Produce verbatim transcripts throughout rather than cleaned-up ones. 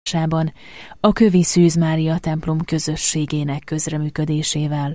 Karcsában, a Kövi Szűz Mária templom közösségének közreműködésével.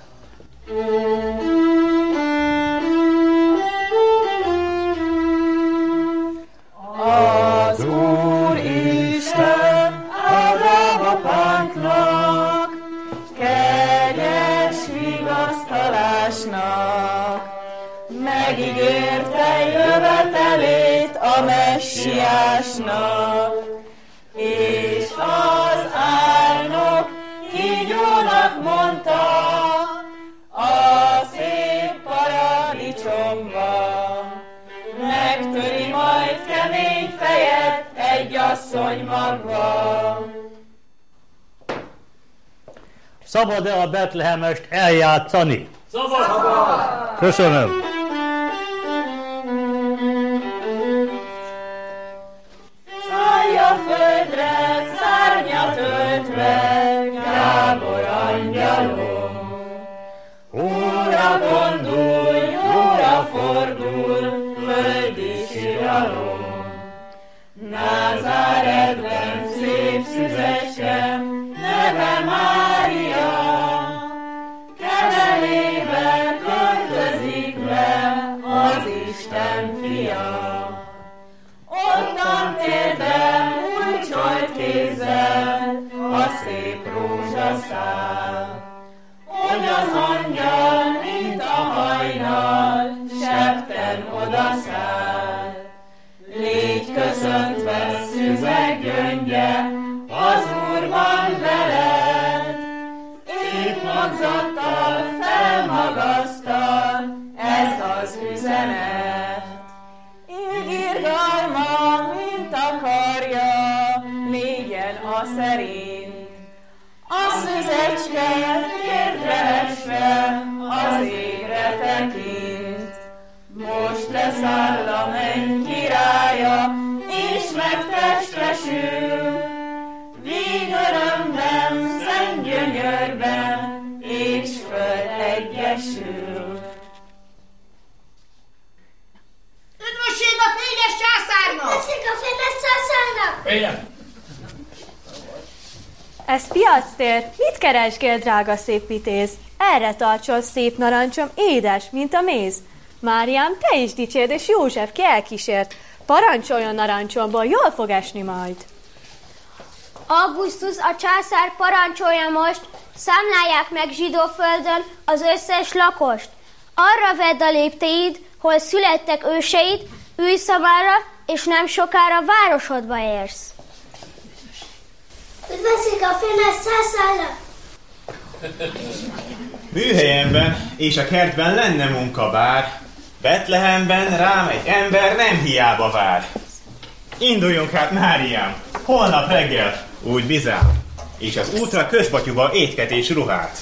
Az Úr Isten áldám apánknak, kegyes vigasztalásnak, megígérte jövetelét a Messiásnak, és az álnok kígyónak mondta a szép paradicsomban, megtöri majd kemény fejet egy asszony magva. Szabad-e a betlehemest eljátszani? Szabad! Szabad. Köszönöm. Szállj a földre, szárnyat öltve, Gábor angyalom. Úrra gondol, jóra fordul, földi síralom. Názáretben szép szüzecske, neve Mária, kevelébe költözik le az Isten fia. Ottan térdem, újcsolt kézzel, a szép rózsaszál, hogy az angyal, mint a hajnal, septen odaszáll. Légy köszöntve, szüzek gyöngye, az Úr van veled, épp magzattal felmagasztal ezt az üzenet. Ígirgalma, mint a karja, légyen a szerint, a szüzecske térdre esve az égre tekint. Most leszáll a menny királya, és megtestesül, víg örömben, szent gyönyörben, és föld egyesül. Üdvösség a fényes császárnak! Üdvösség a fényes császárnak! Fényem! Ez piactér. Mit keresgél, drága szép vitéz? Erre tartson, szép narancsom, édes, mint a méz. Máriám, te is dicsérd, és József ki elkísért. Parancsoljon narancsomból, jól fog esni majd. Augustus, a császár parancsolja most, számlálják meg zsidó földön az összes lakost. Arra vedd a léptéid, hol születtek őseid, ülj szabára, és nem sokára városodba érsz. Üdvösség a fényes császárnak! Műhelyemben és a kertben lenne munka bár, Betlehemben rám egy ember nem hiába vár. Induljunk hát, Máriám, holnap reggel, úgy bizám, és az útra közbatyuba étket és ruhát.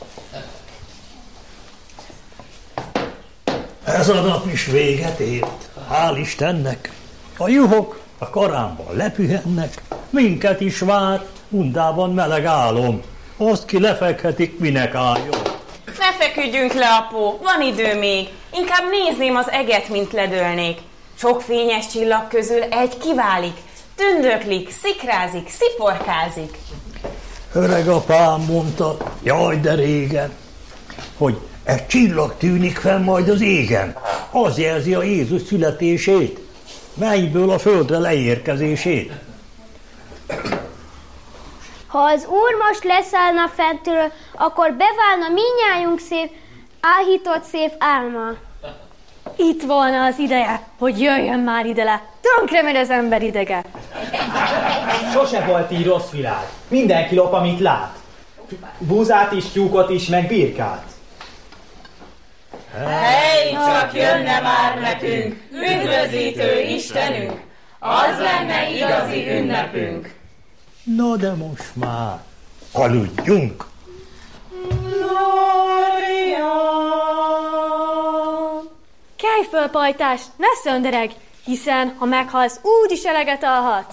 Ez a nap is véget ért, hál' Istennek. A juhok a karámban lepühennek, minket is vár, undában meleg álom. Azt ki lefekhetik, minek álljon. Ne feküdjünk le, apó, van idő még. Inkább nézném az eget, mint ledőlnék. Sok fényes csillag közül egy kiválik, tündöklik, szikrázik, sziporkázik. Öreg apám mondta, jaj de régen, hogy egy csillag tűnik fel majd az égen. Az jelzi a Jézus születését, mennyből a földre leérkezését. Ha az Úr most leszállna fentről, akkor beválna mindnyájunk szép, áhított szép álma. Itt volna az ideje, hogy jöjjön már ide le. Tönkre megy az ember idege. Sose volt így rossz világ. Mindenki lop, amit lát. Búzát is, tyúkot is, meg birkát. Hely, csak jönne már nekünk, üdvözítő Istenünk, az lenne igazi ünnepünk. Na de most már aludjunk. Gloria! Kelj föl, pajtás, ne szöndereg, hiszen ha meghalsz, úgy is eleget alhatsz.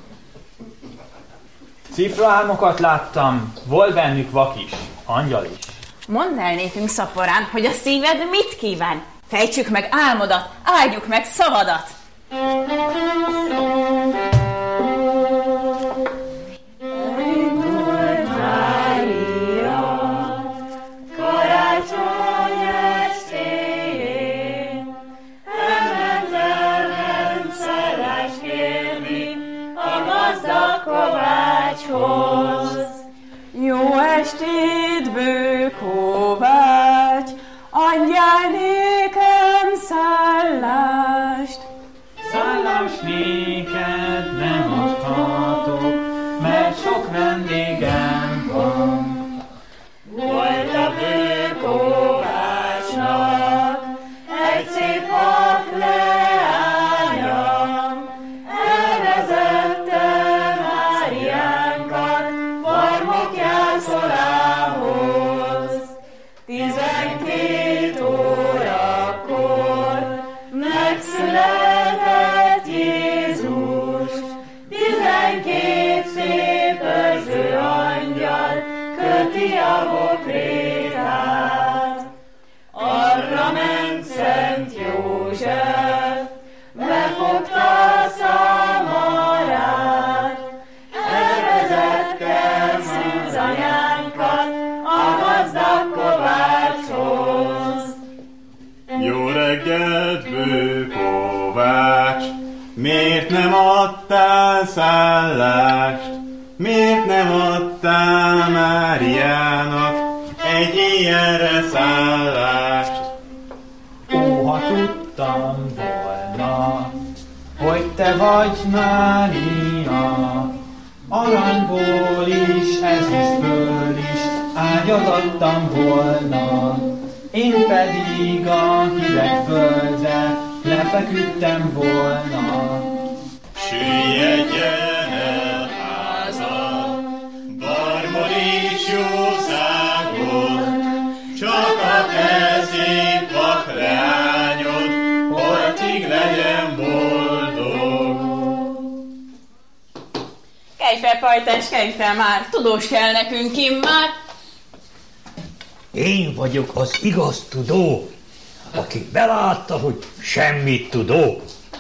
Cifraálmokat láttam, volt bennük vak is, angyal is. Mondd el nékünk, szaporán, hogy a szíved mit kíván. Fejtsük meg álmodat, áldjuk meg szavadat. kovácshoz. Jó estét, bő kovács, adjál nékem szállást. Szállást néked nem adhatok, mert sok vendégem van. Volt a bő kovácsnak egy szép vak leányam, elvezette Máriánkat barmok jászolához. Tizenkét órakor megszületett Jézus, tizenkét szép őrző angyal köti a bokrétát. Arra ment Szent József, befogta a szamarát, elvezette szűzanyánkat a gazdag kovácshoz. Jó reggelt, bő kovács, miért nem adtál szállást? Miért nem adtál Máriának egy ilyenre szállást? Ó, ha tudtam volna, hogy te vagy Mária, aranyból is, ezüstből is ágyat adtam volna, én pedig a hideg földre lefeküdtem volna. Süllyedjen el háza, barmon és jószágot, csak a te szép vak leányod, holtig legyen boldog. Kelj fel, pajtás, kelj fel már, tudós kell nekünk immár. Én vagyok az igaz tudó, aki belátta, hogy semmit tudó.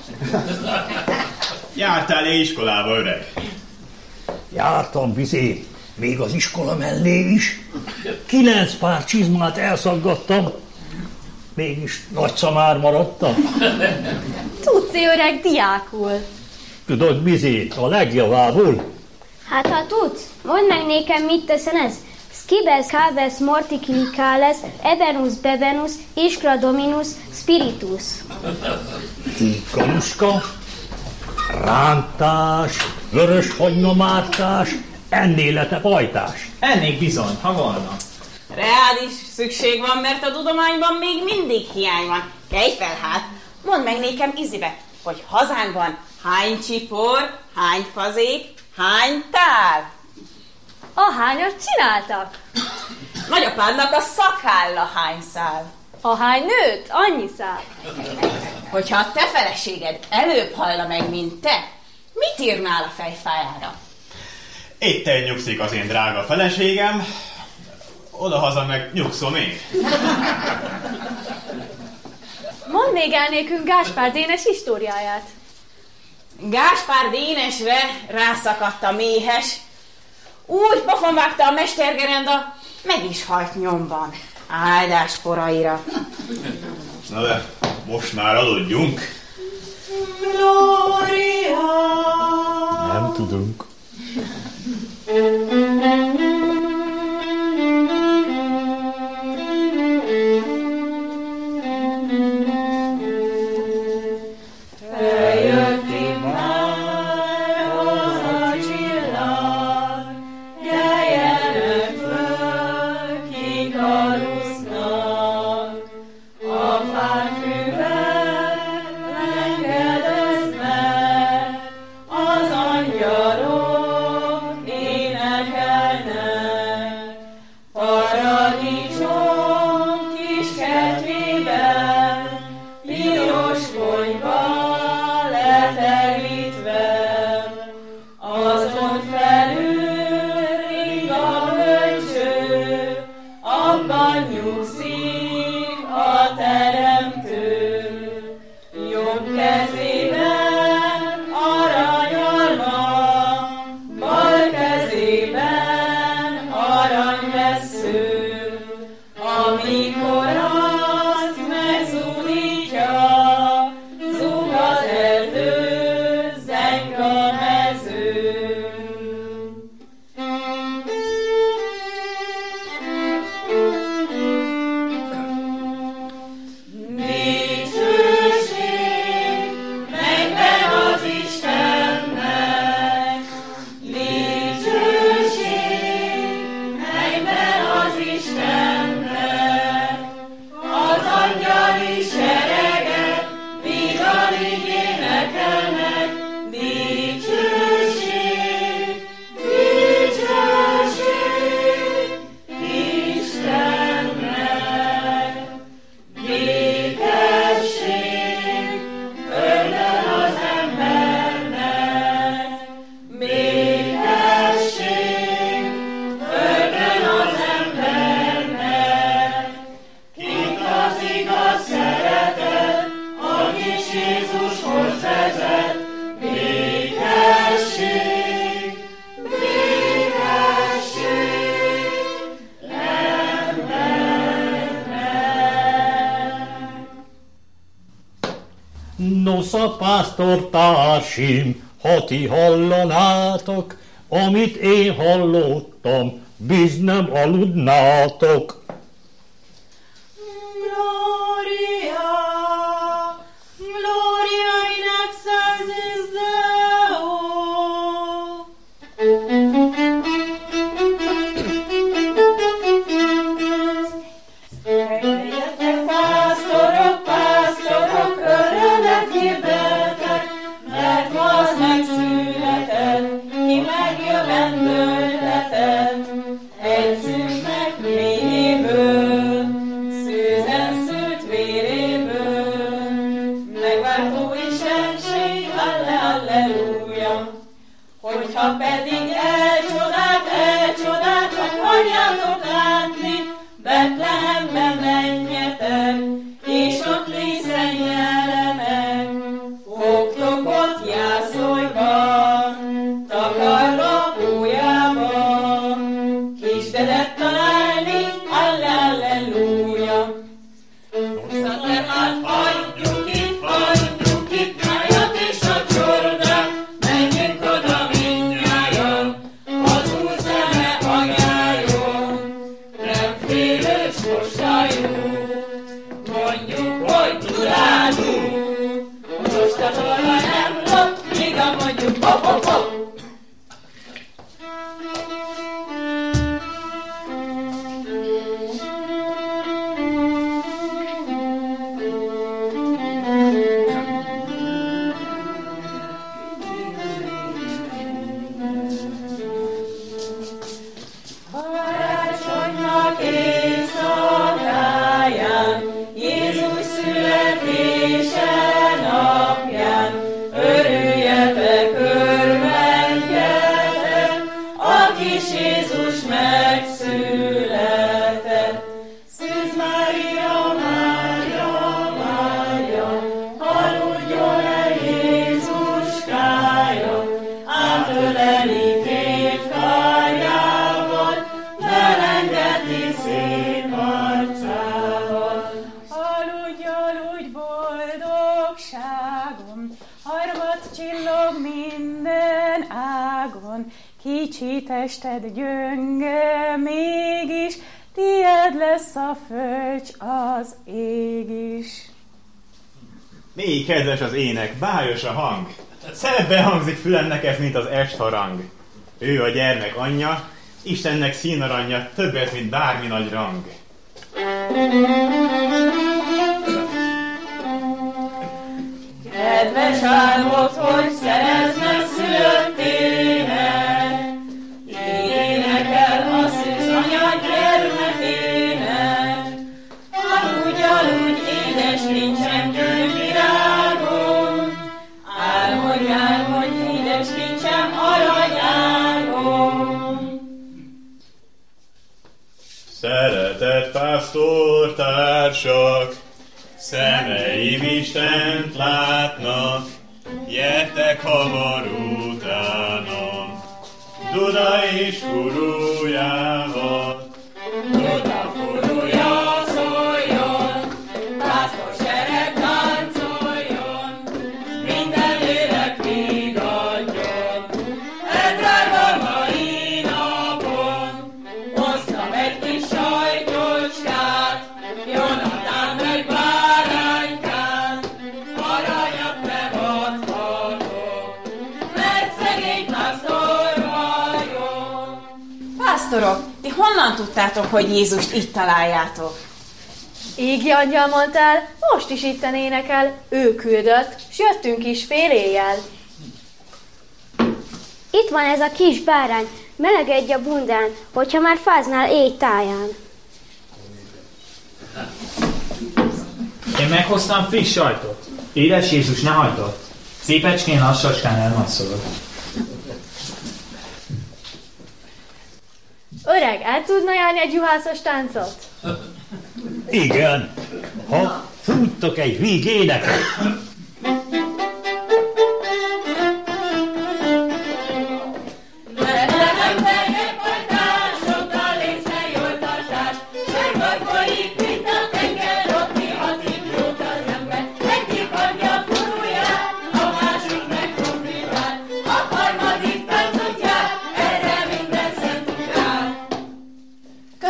Jártál-e iskolába, öreg? Jártam bizé, még az iskola mellé is. Kilenc pár csizmát elszaggattam, mégis nagy szamár maradtam. Tudsz, öreg, diákul. Tudod, bizé, a legjavából. Hát ha tudsz, mondd meg nékem, mit teszen ez? Skibes, cabes, mortificalis, ebenus, bebenus, iskra dominus, spiritus. Galuska, rántás, vörös hagynamártás, ennélete pajtás. Ennék bizony, ha volna. Reád is szükség van, mert a tudományban még mindig hiány van. Kelj fel hát, mondd meg nékem izibe, hogy hazánkban hány csipor, hány fazék, hány tál? Ahányat csináltak? Nagyapádnak a szakálla hány szál? Ahány nőtt, annyi szál. Hogyha a te feleséged előbb hallna meg, mint te, mit írnál a fejfájára? Éppen nyugszik az én drága feleségem, odahaza meg nyugszom én. Mondd még el nékünk Gáspár Dénes históriáját. Gáspár Dénesre rászakadt a méhes, úgy pofon vágta a mestergerenda, meg is halt nyomban. Áldás koraira. Na de, most már aludjunk. Gloria! Nem tudunk. Feljött itt már az a csillag, keljenek föl, kik alusznak. A fák füvek engedeznek, az angyalok énekelnek. Rossz a pásztortársim, ha ti hallanátok, amit én hallottam, biz nem aludnátok. Gloria, Gloria in excelsis Deo. Legyetek pásztorok, pásztorok, örömet hirdettek, mert ma az megszületett, ki megjövendőltetett. Egy szűznek méhéből, szűzen szült véréből, megváltó istenség, alle, alleluja. Hogyha pedig elcsodát, elcsodát akarjátok látni, Betlehembe menjetek, és ott lészen jelenek. Fogtok ott jászolban, takarlapójában, kisdedet találni, alle, alleluja. Szóval tehát hagyjuk itt, hagyjuk itt, nájat és a csordát, menjünk oda mindnyájan, az Úr szeme anyájon. Nem félős mosályú, mondjuk, hogy tudádú, most a torna nem lop, míg a mondjuk hop, hop, hop. Karácsonynak éjszakáján, Jézus születése napján, örüljetek, örvendjetek, a kis Jézus megszületett. Szűz Mária, Mária, Mária, aludjon el Jézuskája, átöleli két karjával, lelengeti szép arcával. Aludj, aludj boldogságom, harmat csillog minden ágon, kicsi tested gyönge mégis, tied lesz a föld, az ég is. Mély kedves az ének, bájos a hang. Szebben hangzik fülemnek ez, mint az estharang. Ő a gyermek anyja, Istennek színaranya, többet, mint bármi nagy rang. Kedves álmod, hogy szerezne szülöttének, énekel a szűz anya gyermekének. Aludj, aludj, édes kincsem, gyűlvirágom, álmodj, álmodj, édes kincsem, aranyágom. Szeretett pásztortársak, szemeim Istent látnak, gyertek hamar utánam, Duda és furujával. Duda furúja szóljon, pásztorsereg táncoljon, minden lélek vigadjon. E drága mai napon hoztam egy kis sajtocskát, Jonatán meg báránykát, aranyat nem adhatok, mert szegény pásztor vagyok. Pásztorok, ti honnan tudtátok, hogy Jézust itt találjátok? Égi angyal mondta el, most is itten énekel, ő küldött, s jöttünk is fél éjjel. Itt van ez a kis bárány, melegedj a bundán, hogyha már fáznál éj táján. Én meghoztam friss sajtot. Édes Jézus ne hajtott. Szépecskén lassacskán elmasszolod. Öreg, el tudna járni egy juhászos táncot? Igen, ha futtok egy víg éneket. Folyik, mint a tenger, ott mi hatik jót az ember. Egyik adja furuját,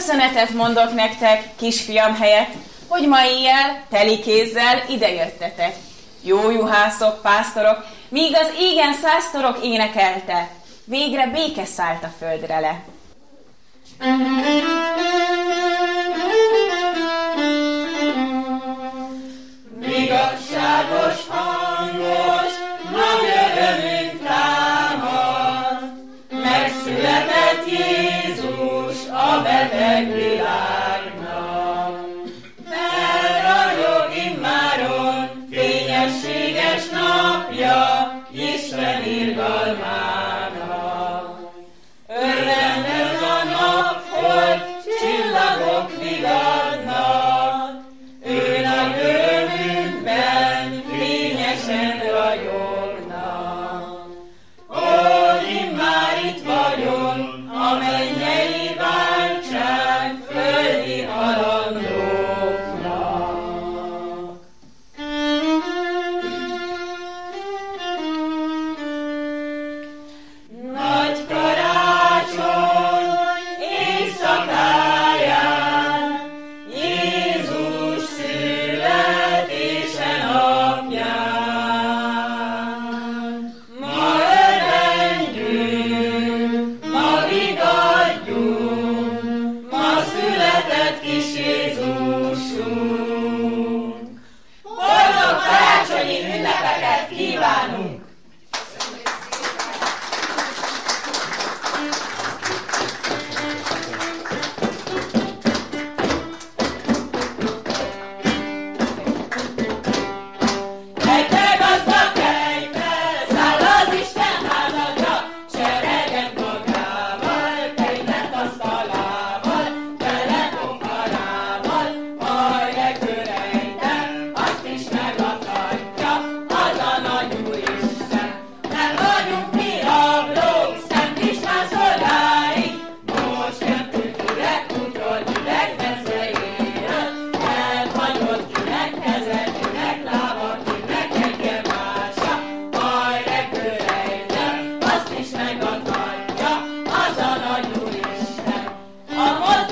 köszönetet mondok nektek, kisfiam helyett, hogy ma éjjel teli kézzel idejöttetek. Jó juhászok, pásztorok, míg az égen száztorok énekelte, végre béke szállt a földre le. Igazságos, hangos, nagy örömünk támad, megszületett Jézus a beteg világnak. Felragyog immáron fényességes napja Isten irgalmának. Örvendez a nap, hogy csillagok vigadnak, ő nagy örömünkben fényesen ragyognak. Ó, immár itt vagyunk, a mennyei váltság földi halandóknak. Nagy karácsony éjszakáján, Jézus születése napján. Ma örvendjünk, ma vigadjunk, ma született kis Jézusunk. Boldog karácsonyi ünnepeket kívánunk! Kelj gazdag, kelj fel, száll az Isten házadra, sereget magával, tejlet asztalával, tele poharával, majd regőrejten, azt is megadhatja az a nagy Úristen. Nem vagyunk mi rablók, Szent István szolgái, most jöttünk üreg útról, üreg mezőjéről, elhagyott kinek keze, kinek lába, kinek egyre mása, majd regőrejten, azt is megadhatja az a nagy Úristen. A mod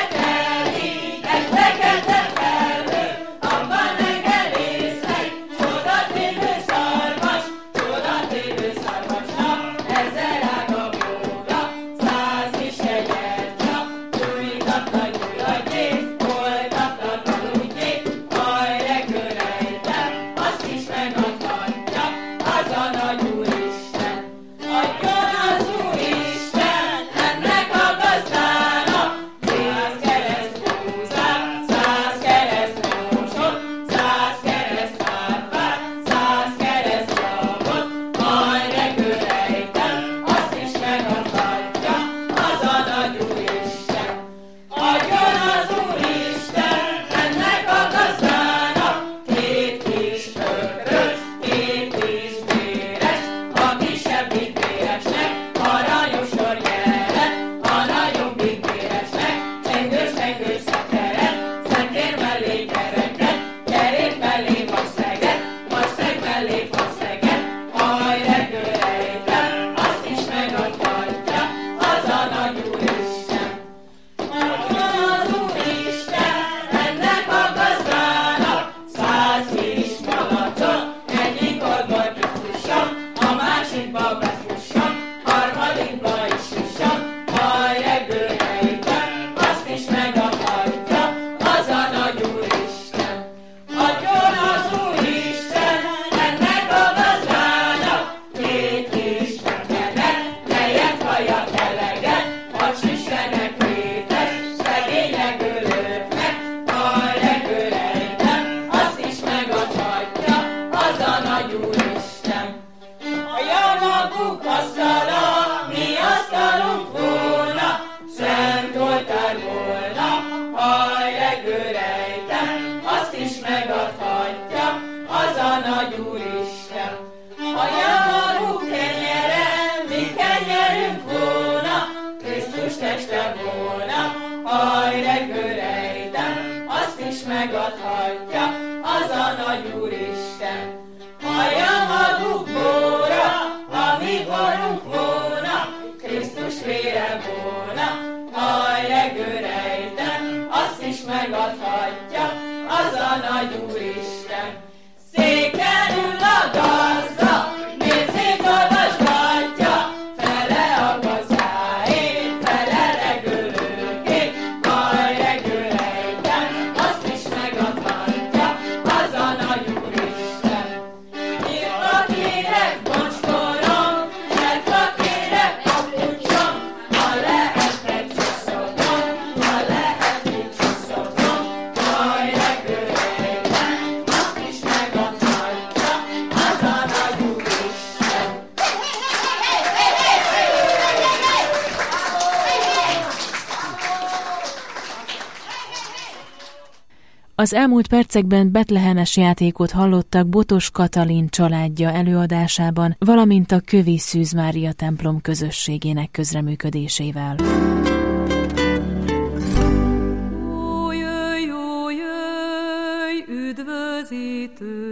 kerekedik egy fekete felhő, abban megelésznek, csodatévő szarvas, csodatévő szarvasnak, ezer ága bóga, száz is egyet csak, gyújtatlan gyulagyék, folytatlan aludjék, majd regőrejten, azt is megadhatja az a nagy Úristen. Adjon az Úristen ennek a gazdának, száz kereszt búzát, száz kereszt rózsot, száz kereszt árpát, száz kereszt csapot, majd regőrejten, azt is megadhatja az a nagy Úristen. Adjon az Úristen ennek a gazdának két kis ökrös, két kis béres, a kisebbik béresnek aranyos orrjelet, a nagyobbik béresnek csengős-csengős szekeret, szekér mellé kereket, kerék mellé vasszeget, vasszeg mellé faszeget, majd regőrejten, azt is megadhatja az a nagy Úristen. Adjon az Úristen ennek a gazdának száz kis malacot, egyik oldal kifusson, a másikba befusson, harmadikba is jusson, majd regőrejten, azt is megadhatja az a nagy Úristen. Adjon az Úristen ennek a gazdának két kis tekenet, melyet hajat eleget, hadd süssenek rétes, szegények ölőknek, majd regőrejten, azt is megadhatja az a nagy Úristen. A javakuk asztala, mi asztalunk volna, szent oltár volna, haj regőrejten, azt is megadhatja az a nagy Úristen. A javakuk kenyere, mi kenyerünk volna, Krisztus teste volna, haj regőrejten, azt is megadhatja az a nagy Úristen. A javakuk bóra, ami borunk volna, Krisztus vére volna, haj regőrejten, Az elmúlt percekben betlehemes játékot hallottak Botos Katalin családja előadásában, valamint a Kövi Szűz Mária templom közösségének közreműködésével. Ó, jöjj, ó, jöjj, üdvözítő!